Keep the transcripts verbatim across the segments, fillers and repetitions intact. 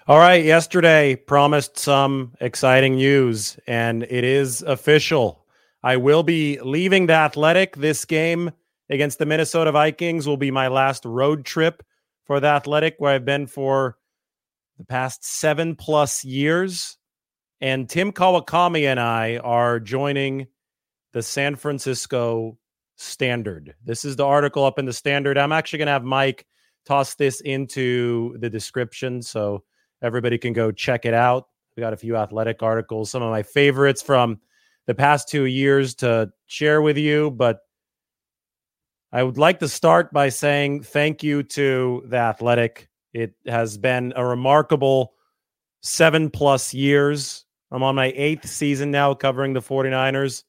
All right, yesterday promised some exciting news, and it is official. I will be leaving the Athletic. This game against the Minnesota Vikings will be my last road trip for the Athletic, where I've been for the past seven plus years. And Tim Kawakami and I are joining the San Francisco Standard. This is the article up in the Standard. I'm actually going to have Mike toss this into the description, so everybody can go check it out. We got a few Athletic articles, some of my favorites from the past two years to share with you. But I would like to start by saying thank you to the Athletic. It has been a remarkable seven plus years. I'm on my eighth season now covering the 49ers.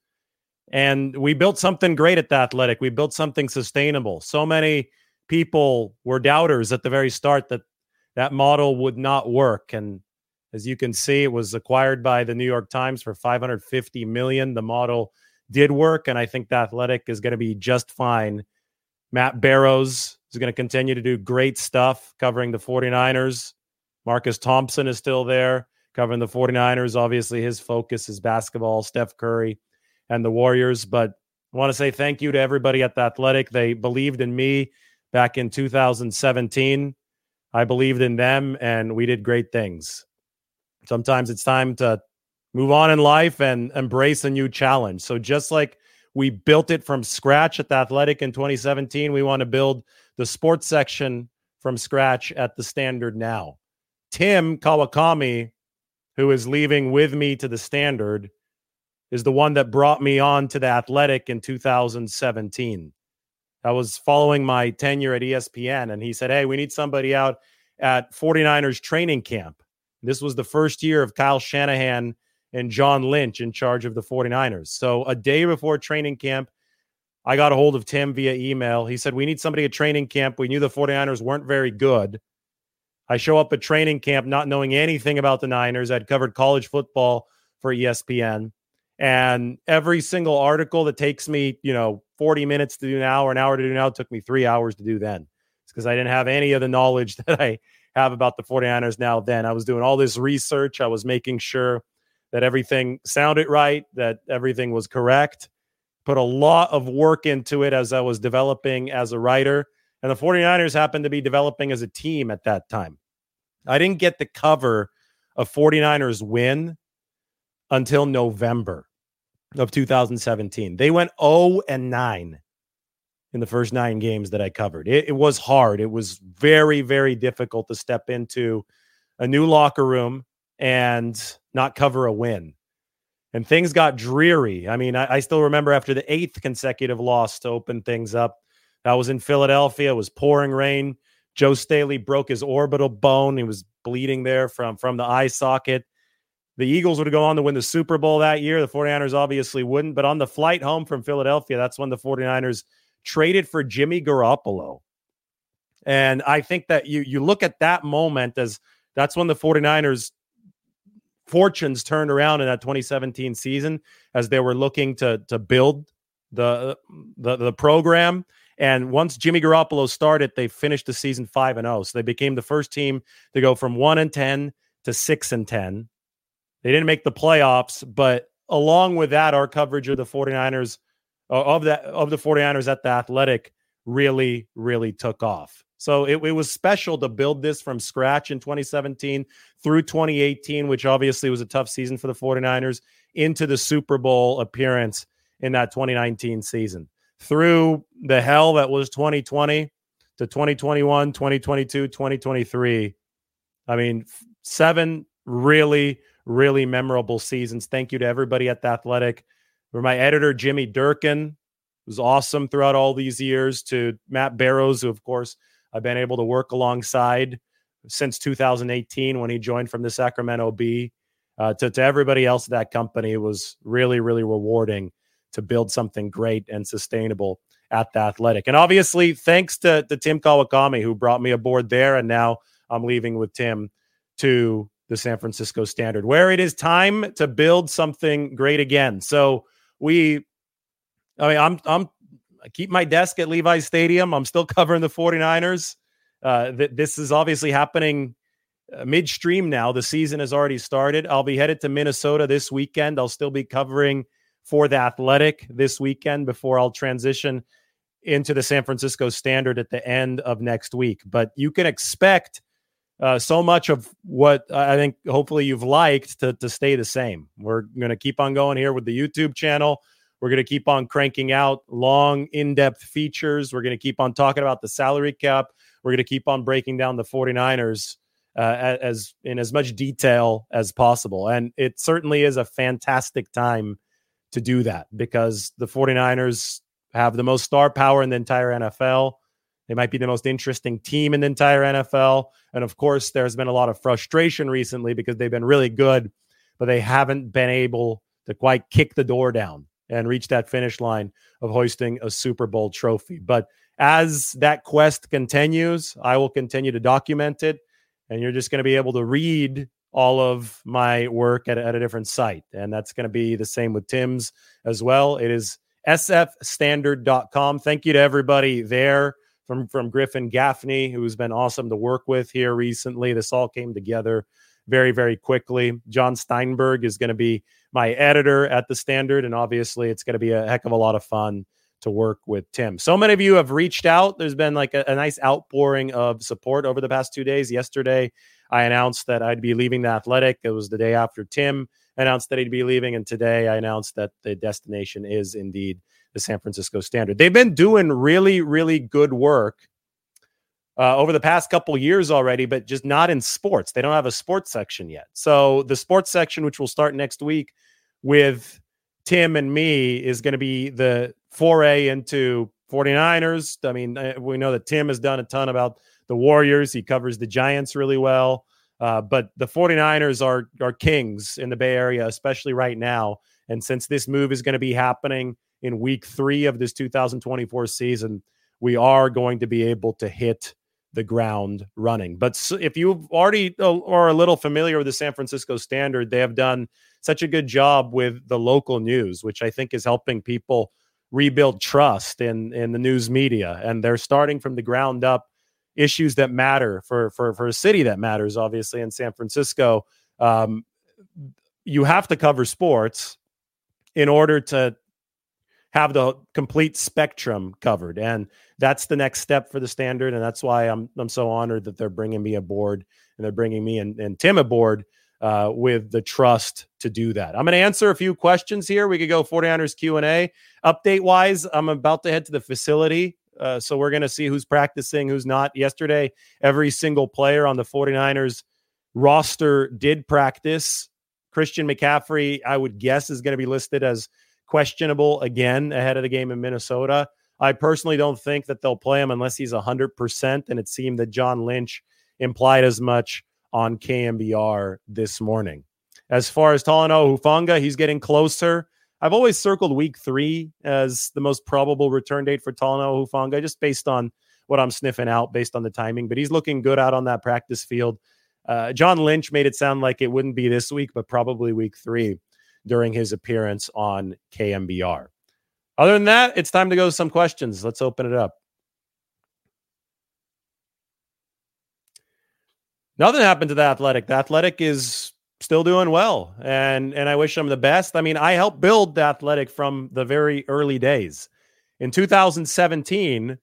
And we built something great at the Athletic. We built something sustainable. So many people were doubters at the very start that that model would not work. And as you can see, it was acquired by the New York Times for five hundred fifty million dollars. The model did work, and I think the Athletic is going to be just fine. Matt Barrows is going to continue to do great stuff covering the 49ers. Marcus Thompson is still there covering the 49ers. Obviously, his focus is basketball, Steph Curry, and the Warriors. But I want to say thank you to everybody at the Athletic. They believed in me back in two thousand seventeen. I believed in them, and we did great things. Sometimes it's time to move on in life and embrace a new challenge. So just like we built it from scratch at the Athletic in twenty seventeen, we want to build the sports section from scratch at the Standard now. Tim Kawakami, who is leaving with me to the Standard, is the one that brought me on to the Athletic in two thousand seventeen. I was following my tenure at E S P N, and he said, hey, we need somebody out at 49ers training camp. This was the first year of Kyle Shanahan and John Lynch in charge of the 49ers. So a day before training camp, I got a hold of Tim via email. He said, we need somebody at training camp. We knew the 49ers weren't very good. I show up at training camp not knowing anything about the Niners. I'd covered college football for E S P N. And every single article that takes me, you know, forty minutes to do now or an hour to do now took me three hours to do then. It's because I didn't have any of the knowledge that I have about the 49ers now then. I was doing all this research. I was making sure that everything sounded right, that everything was correct. Put a lot of work into it as I was developing as a writer. And the 49ers happened to be developing as a team at that time. I didn't get to cover a 49ers win until November of two thousand seventeen. They went oh and nine in the first nine games that I covered. It, it was hard. It was very, very difficult to step into a new locker room and not cover a win. And things got dreary. I mean, I, I still remember after the eighth consecutive loss to open things up. That was in Philadelphia. It was pouring rain. Joe Staley broke his orbital bone. He was bleeding there from, from the eye socket. The Eagles would go on to win the Super Bowl that year. The 49ers obviously wouldn't. But on the flight home from Philadelphia, that's when the 49ers traded for Jimmy Garoppolo. And I think that you you look at that moment as that's when the 49ers fortunes turned around in that twenty seventeen season as they were looking to, to build the, the, the program. And once Jimmy Garoppolo started, they finished the season five and oh. So they became the first team to go from one and ten to six and ten. They didn't make the playoffs, but along with that, our coverage of the 49ers, uh, of that of the 49ers at the Athletic really, really took off. So it, it was special to build this from scratch in twenty seventeen through twenty eighteen, which obviously was a tough season for the 49ers, into the Super Bowl appearance in that twenty nineteen season. Through the hell that was twenty twenty to twenty twenty-one, twenty twenty-two, twenty twenty-three. I mean, seven really, really memorable seasons. Thank you to everybody at the Athletic. For my editor, Jimmy Durkin, who was awesome throughout all these years, to Matt Barrows, who, of course, I've been able to work alongside since two thousand eighteen when he joined from the Sacramento Bee. Uh, to, to everybody else at that company, it was really, really rewarding to build something great and sustainable at the Athletic. And obviously, thanks to, to Tim Kawakami, who brought me aboard there, and now I'm leaving with Tim to the San Francisco Standard, where it is time to build something great again. So we, I mean, I'm, I'm, I keep my desk at Levi's Stadium. I'm still covering the 49ers. Uh, th- this is obviously happening uh, midstream now. The season has already started. I'll be headed to Minnesota this weekend. I'll still be covering for the Athletic this weekend before I'll transition into the San Francisco Standard at the end of next week. But you can expect uh, so much of what I think hopefully you've liked to, to stay the same. We're going to keep on going here with the YouTube channel. We're going to keep on cranking out long, in-depth features. We're going to keep on talking about the salary cap. We're going to keep on breaking down the 49ers uh, as in as much detail as possible. And it certainly is a fantastic time to do that because the 49ers have the most star power in the entire N F L. They might be the most interesting team in the entire N F L. And of course, there's been a lot of frustration recently because they've been really good, but they haven't been able to quite kick the door down and reach that finish line of hoisting a Super Bowl trophy. But as that quest continues, I will continue to document it. And you're just going to be able to read all of my work at, at a different site. And that's going to be the same with Tim's as well. It is S F standard dot com. Thank you to everybody there from, from Griffin Gaffney, who's been awesome to work with here recently. This all came together very, very quickly. John Steinberg is going to be my editor at the Standard, and obviously it's going to be a heck of a lot of fun to work with Tim. So many of you have reached out. There's been like a, a nice outpouring of support over the past two days. Yesterday, I announced that I'd be leaving the Athletic. It was the day after Tim announced that he'd be leaving. And today I announced that the destination is indeed the San Francisco Standard. They've been doing really, really good work uh, over the past couple years already, but just not in sports. They don't have a sports section yet. So the sports section, which will start next week with Tim and me, is going to be the foray into 49ers. I mean, we know that Tim has done a ton about the Warriors. He covers the Giants really well. Uh, but the 49ers are are kings in the Bay Area, especially right now. And since this move is going to be happening in week three of this two thousand twenty-four season, we are going to be able to hit the ground running. But if you already are a little familiar with the San Francisco Standard, they have done such a good job with the local news, which I think is helping people rebuild trust in, in the news media. And they're starting from the ground up issues that matter for, for, for a city that matters, obviously, in San Francisco. Um, you have to cover sports in order to have the complete spectrum covered. And that's the next step for the Standard. And that's why I'm I'm so honored that they're bringing me aboard and they're bringing me and, and Tim aboard uh, with the trust to do that. I'm going to answer a few questions here. We could go 49ers Q and A. Update-wise, I'm about to head to the facility. Uh, so we're going to see who's practicing, who's not. Yesterday, every single player on the 49ers roster did practice. Christian McCaffrey, I would guess, is going to be listed as questionable again ahead of the game in Minnesota. I personally don't think that they'll play him unless he's one hundred percent, and it seemed that John Lynch implied as much on K M B R this morning. As far as Talanoa Hufanga, he's getting closer. I've always circled week three as the most probable return date for Talanoa Hufanga, just based on what I'm sniffing out, based on the timing. But he's looking good out on that practice field. Uh, John Lynch made it sound like it wouldn't be this week, but probably week three during his appearance on K M B R. Other than that, it's time to go to some questions. Let's open it up. Nothing happened to the Athletic. The Athletic is still doing well, and and I wish them the best. I mean, I helped build the Athletic from the very early days. In two thousand seventeen,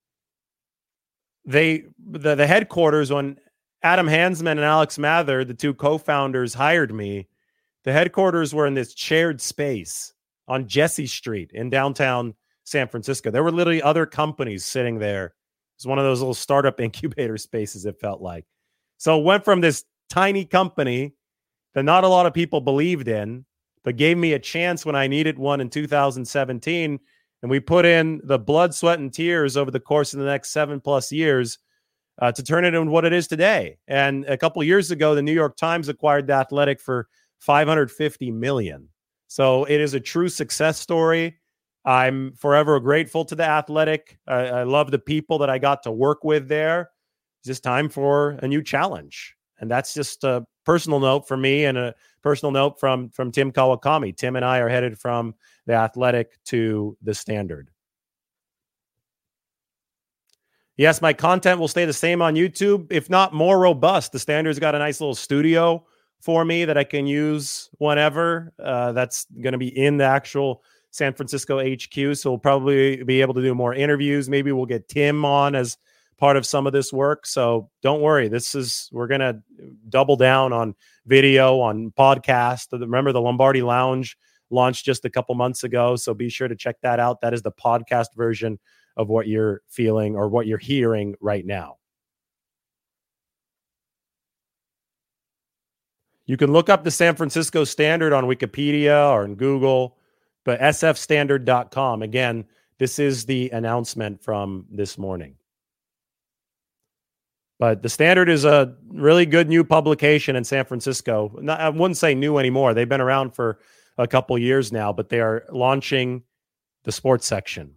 they the, the headquarters, when Adam Hansman and Alex Mather, the two co-founders, hired me, the headquarters were in this shared space on Jesse Street in downtown San Francisco. There were literally other companies sitting there. It was one of those little startup incubator spaces, it felt like. So it went from this tiny company that not a lot of people believed in, but gave me a chance when I needed one in two thousand seventeen. And we put in the blood, sweat, and tears over the course of the next seven plus years uh, to turn it into what it is today. And a couple of years ago, the New York Times acquired the Athletic for five hundred fifty million dollars. So it is a true success story. I'm forever grateful to the Athletic. I, I love the people that I got to work with there. It's just time for a new challenge. And that's just a personal note for me and a personal note from, from Tim Kawakami. Tim and I are headed from the Athletic to the Standard. Yes, my content will stay the same on YouTube, if not more robust. The Standard's got a nice little studio for me that I can use whenever. Uh, that's going to be in the actual San Francisco H Q. So we'll probably be able to do more interviews. Maybe we'll get Tim on as part of some of this work. So don't worry. This is, we're going to double down on video, on podcast. Remember, the Lombardi Lounge launched just a couple months ago. So be sure to check that out. That is the podcast version of what you're feeling or what you're hearing right now. You can look up the San Francisco Standard on Wikipedia or in Google, but s f standard dot com. Again, this is the announcement from this morning. But the Standard is a really good new publication in San Francisco. Not, I wouldn't say new anymore. They've been around for a couple years now, but they are launching the sports section.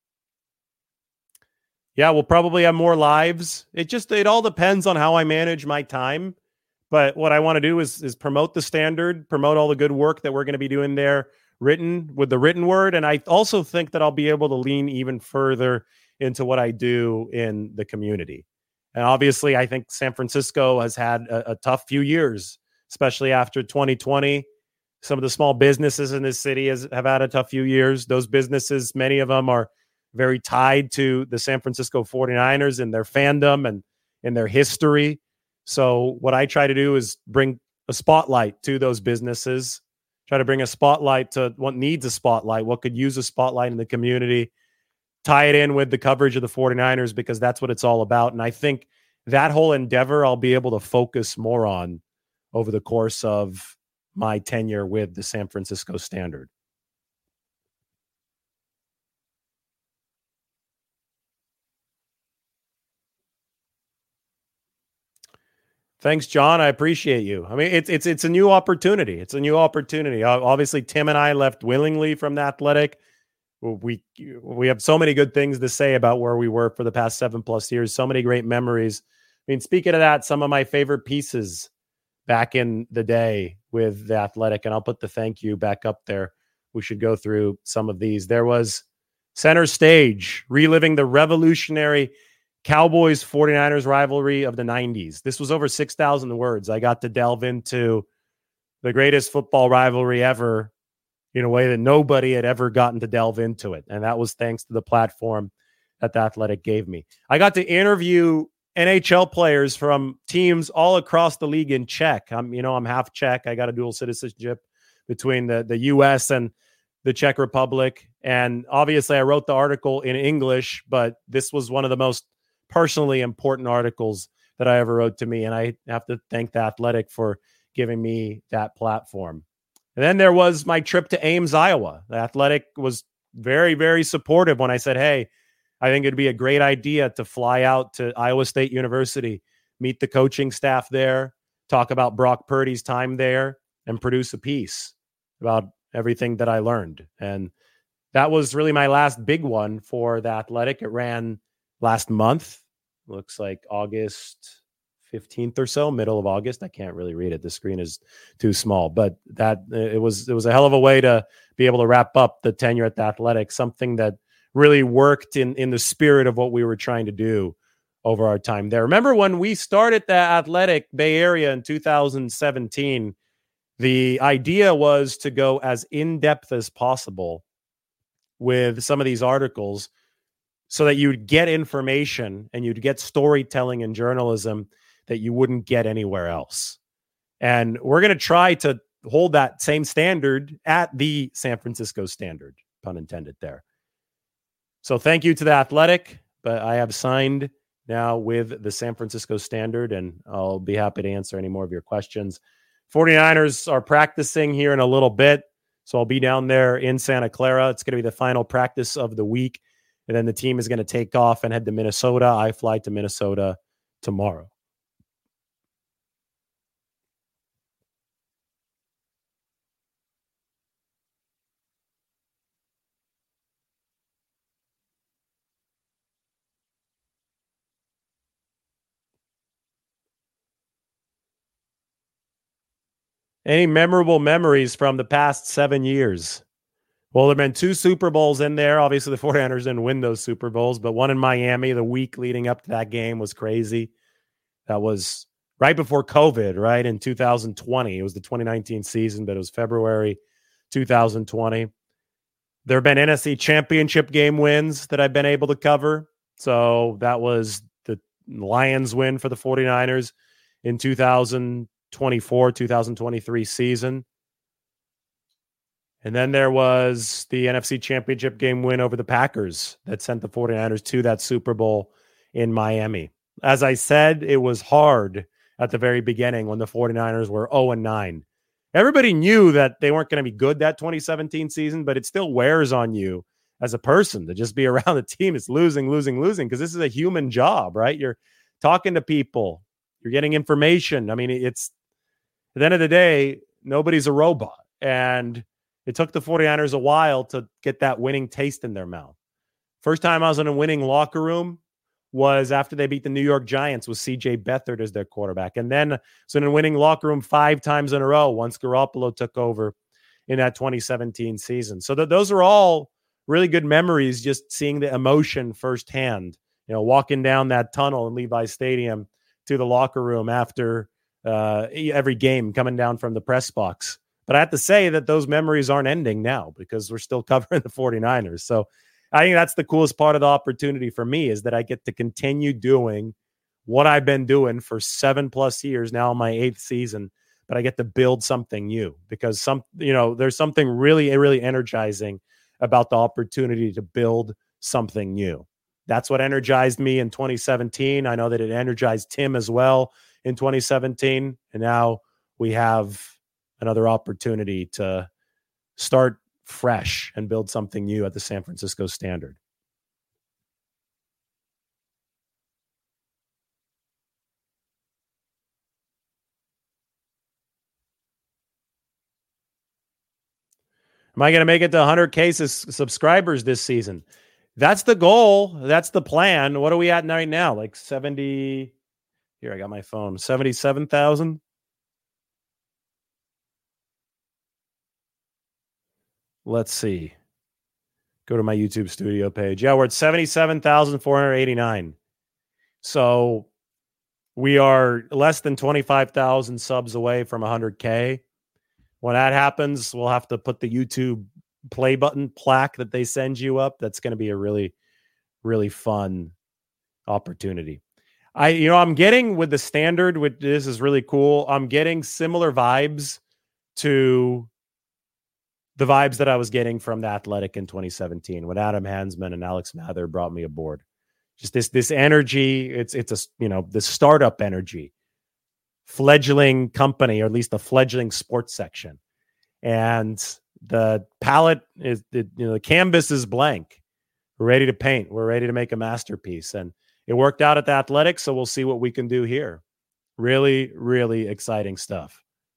Yeah, we'll probably have more lives. It just, it all depends on how I manage my time. But what I want to do is, is promote the Standard, promote all the good work that we're going to be doing there, written with the written word. And I also think that I'll be able to lean even further into what I do in the community. And obviously, I think San Francisco has had a, a tough few years, especially after twenty twenty. Some of the small businesses in this city has, have had a tough few years. Those businesses, many of them are very tied to the San Francisco forty-niners and their fandom and in their history. So what I try to do is bring a spotlight to those businesses, try to bring a spotlight to what needs a spotlight, what could use a spotlight in the community, tie it in with the coverage of the forty-niners, because that's what it's all about. And I think that whole endeavor I'll be able to focus more on over the course of my tenure with the San Francisco Standard. Thanks, John. I appreciate you. I mean, it's it's it's a new opportunity. It's a new opportunity. Obviously, Tim and I left willingly from the Athletic. We we have so many good things to say about where we were for the past seven plus years. So many great memories. I mean, speaking of that, some of my favorite pieces back in the day with the Athletic, and I'll put the thank you back up there. We should go through some of these. There was Center Stage, reliving the revolutionary Cowboys forty-niners rivalry of the nineties. This was over six thousand words. I got to delve into the greatest football rivalry ever in a way that nobody had ever gotten to delve into it. And that was thanks to the platform that the Athletic gave me. I got to interview N H L players from teams all across the league in Czech. I'm, you know, I'm half Czech. I got a dual citizenship between the, the U S and the Czech Republic. And obviously I wrote the article in English, but this was one of the most personally important articles that I ever wrote to me. And I have to thank the Athletic for giving me that platform. And then there was my trip to Ames, Iowa. The Athletic was very, very supportive when I said, hey, I think it'd be a great idea to fly out to Iowa State University, meet the coaching staff there, talk about Brock Purdy's time there, and produce a piece about everything that I learned. And that was really my last big one for the Athletic. It ran last month. Looks like August fifteenth or so, middle of August. I can't really read it. The screen is too small, but that it was, it was a hell of a way to be able to wrap up the tenure at the Athletic, something that really worked in, in the spirit of what we were trying to do over our time there. Remember when we started the Athletic Bay Area in two thousand seventeen, the idea was to go as in-depth as possible with some of these articles so that you'd get information and you'd get storytelling and journalism that you wouldn't get anywhere else. And we're going to try to hold that same standard at the San Francisco Standard, pun intended there. So thank you to the Athletic, but I have signed now with the San Francisco Standard, and I'll be happy to answer any more of your questions. forty-niners are practicing here in a little bit, so I'll be down there in Santa Clara. It's going to be the final practice of the week, and then the team is going to take off and head to Minnesota. I fly to Minnesota tomorrow. Any memorable memories from the past seven years Well, there have been two Super Bowls in there. Obviously, the 49ers didn't win those Super Bowls, but one in Miami the week leading up to that game was crazy. That was right before COVID, right? In two thousand twenty. It was the twenty nineteen season, but it was February two thousand twenty. There have been N F C championship game wins that I've been able to cover. So that was the Lions win for the 49ers in two thousand twenty-four, two thousand twenty-three season. And then there was the N F C championship game win over the Packers that sent the 49ers to that Super Bowl in Miami. As I said, it was hard at the very beginning when the 49ers were oh and nine. Everybody knew that they weren't going to be good that twenty seventeen season, but it still wears on you as a person to just be around the team. It's losing, losing, losing, because this is a human job, right? You're talking to people. You're getting information. I mean, it's at the end of the day, nobody's a robot. And it took the 49ers a while to get that winning taste in their mouth. First time I was in a winning locker room was after they beat the New York Giants with C J Beathard as their quarterback. And then so in a winning locker room five times in a row once Garoppolo took over in that twenty seventeen season. So th- those are all really good memories, just seeing the emotion firsthand, you know, walking down that tunnel in Levi Stadium to the locker room after uh, every game, coming down from the press box. But I have to say that those memories aren't ending now because we're still covering the 49ers. So I think that's the coolest part of the opportunity for me, is that I get to continue doing what I've been doing for seven plus years now in my eighth season, but I get to build something new because some, you know, there's something really, really energizing about the opportunity to build something new. That's what energized me in twenty seventeen. I know that it energized Tim as well in twenty seventeen. And now we have another opportunity to start fresh and build something new at the San Francisco Standard. Am I going to make it to one hundred K subscribers this season? That's the goal. That's the plan. What are we at right now? Like seventy. Here, I got my phone. seventy-seven thousand. Let's see. Go to my YouTube studio page. Yeah, we're at seventy-seven thousand four hundred eighty-nine. So we are less than twenty-five thousand subs away from one hundred K. When that happens, we'll have to put the YouTube play button plaque that they send you up. That's going to be a really, really fun opportunity. I, you know, I'm getting with the Standard, which this is really cool. I'm getting similar vibes to the vibes that I was getting from the Athletic in twenty seventeen when Adam Hansman and Alex Mather brought me aboard. Just this, this energy. It's, it's a, you know, the startup energy, fledgling company, or at least the fledgling sports section. And the palette is, the, you know, the canvas is blank. We're ready to paint. We're ready to make a masterpiece. And it worked out at the Athletic. So we'll see what we can do here. Really, really exciting stuff.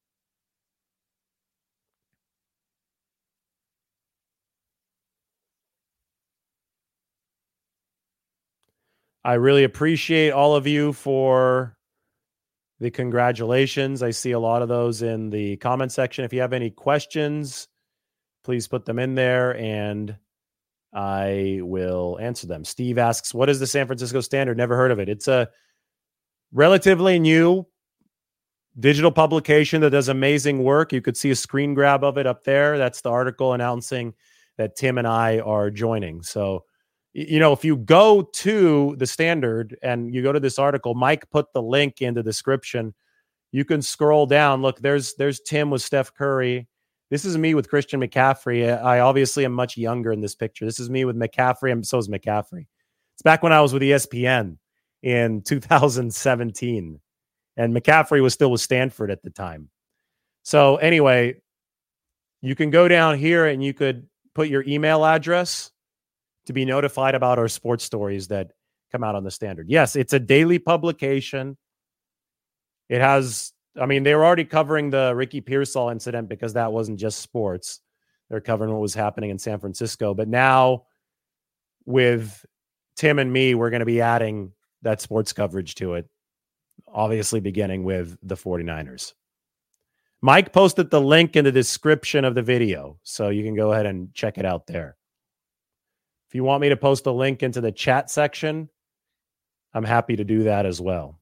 I really appreciate all of you for the congratulations. I see a lot of those in the comment section. If you have any questions, please put them in there and I will answer them. Steve asks, what is the San Francisco Standard? Never heard of it. It's a relatively new digital publication that does amazing work. You could see a screen grab of it up there. That's the article announcing that Tim and I are joining. So, you know, if you go to the Standard and you go to this article, Mike put the link in the description. You can scroll down. Look, there's there's Tim with Steph Curry. This is me with Christian McCaffrey. I obviously am much younger in this picture. This is me with McCaffrey, and so is McCaffrey. It's back when I was with E S P N in two thousand seventeen, and McCaffrey was still with Stanford at the time. So anyway, you can go down here and you could put your email address to be notified about our sports stories that come out on the Standard. Yes, it's a daily publication. It has, I mean, they were already covering the Ricky Pearsall incident because that wasn't just sports. They're covering what was happening in San Francisco. But now with Tim and me, we're going to be adding that sports coverage to it, obviously beginning with the 49ers. Mike posted the link in the description of the video, so you can go ahead and check it out there. If you want me to post a link into the chat section, I'm happy to do that as well.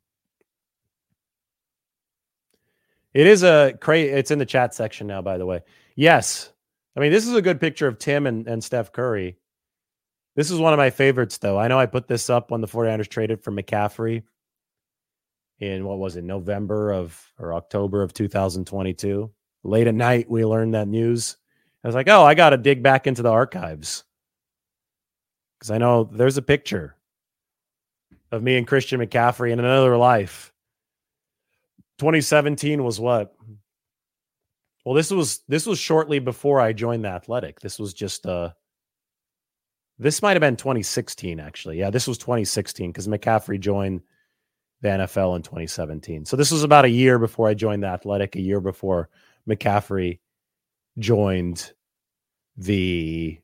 It is a crazy. It's in the chat section now, by the way. Yes. I mean, this is a good picture of Tim and, and Steph Curry. This is one of my favorites, though. I know I put this up when the 49ers traded for McCaffrey in, what was it, November of or October of two thousand twenty-two. Late at night, we learned that news. I was like, oh, I got to dig back into the archives. Because I know there's a picture of me and Christian McCaffrey in another life. twenty seventeen was what? Well, this was this was shortly before I joined the Athletic. This was just uh this might have been twenty sixteen, actually. Yeah, this was twenty sixteen because McCaffrey joined the N F L in twenty seventeen. So this was about a year before I joined the Athletic, a year before McCaffrey joined the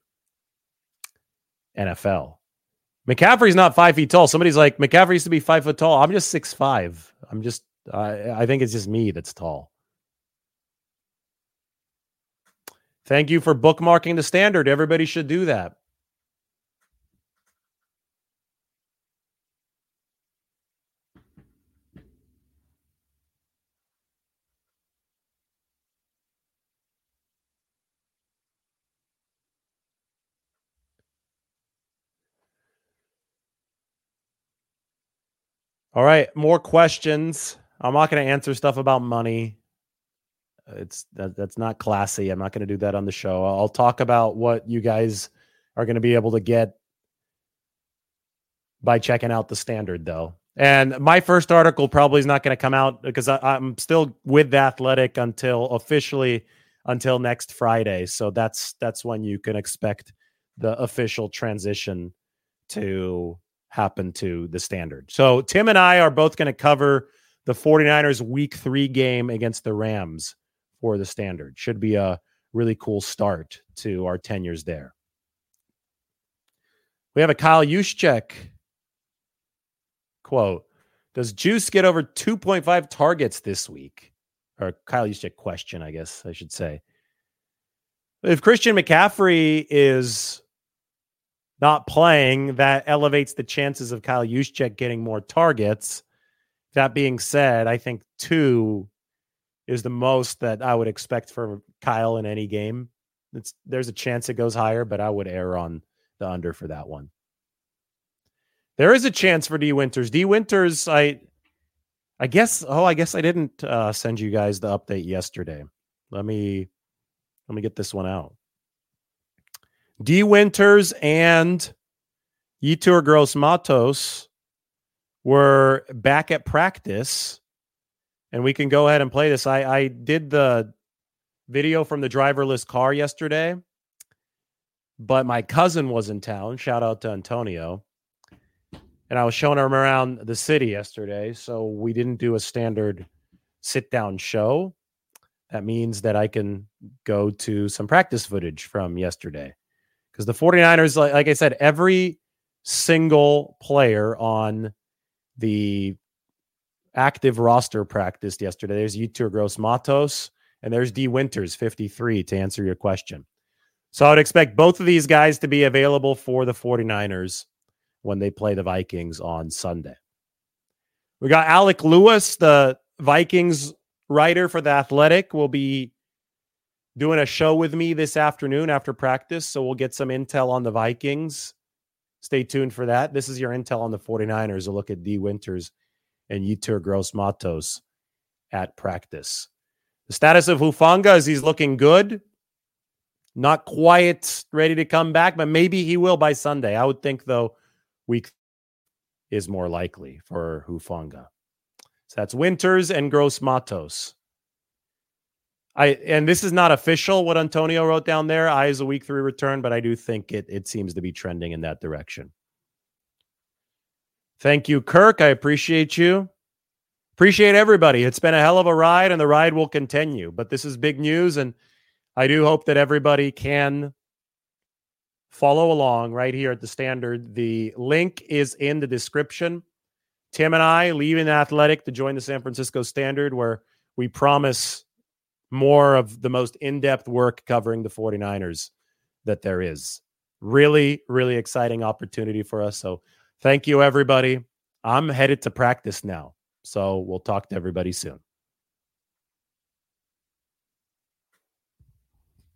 N F L. McCaffrey's not five feet tall. Somebody's like, McCaffrey used to be five foot tall. I'm just six five. I'm just I, I think it's just me that's tall. Thank you for bookmarking the standard. Everybody should do that. All right, more questions. I'm not going to answer stuff about money. It's that, that's not classy. I'm not going to do that on the show. I'll talk about what you guys are going to be able to get by checking out the standard, though. And my first article probably is not going to come out because I, I'm still with the Athletic until officially until next Friday. So that's that's when you can expect the official transition to happen to the standard. So Tim and I are both going to cover the 49ers week three game against the Rams for the standard. Should be a really cool start to our tenures there. We have a Kyle Juszczyk quote. Does Juice get over two point five targets this week? Or Kyle Juszczyk question, I guess I should say. If Christian McCaffrey is not playing, that elevates the chances of Kyle Juszczyk getting more targets. That being said, I think two is the most that I would expect for Kyle in any game. It's, there's a chance it goes higher, but I would err on the under for that one. There is a chance for D Winters. D Winters, I I guess, oh, I guess I didn't uh, send you guys the update yesterday. Let me, let me get this one out. D Winters and Yetur Gross-Matos were back at practice, and we can go ahead and play this. I, I did the video from the driverless car yesterday, but my cousin was in town. Shout out to Antonio. And I was showing him around the city yesterday, so we didn't do a standard sit-down show. That means that I can go to some practice footage from yesterday. Because the 49ers, like, like I said, every single player on the active roster practiced yesterday. There's Yetur Gross-Matos, and there's D Winters, fifty-three, to answer your question. So I would expect both of these guys to be available for the 49ers when they play the Vikings on Sunday. We got Alec Lewis, the Vikings writer for The Athletic, will be doing a show with me this afternoon after practice, so we'll get some intel on the Vikings. Stay tuned for that. This is your intel on the 49ers. A look at D Winters and Yetur Gross-Matos at practice. The status of Hufanga is he's looking good. Not quite ready to come back, but maybe he will by Sunday. I would think, though, week is more likely for Hufanga. So that's Winters and Gross-Matos. I and this is not official what Antonio wrote down there. I is a week three return, but I do think it it seems to be trending in that direction. Thank you, Kirk. I appreciate you. Appreciate everybody. It's been a hell of a ride, and the ride will continue. But this is big news, and I do hope that everybody can follow along right here at the Standard. The link is in the description. Tim and I leaving the Athletic to join the San Francisco Standard, where we promise more of the most in-depth work covering the 49ers that there is. Really, really exciting opportunity for us. So thank you, everybody. I'm headed to practice now. So we'll talk to everybody soon.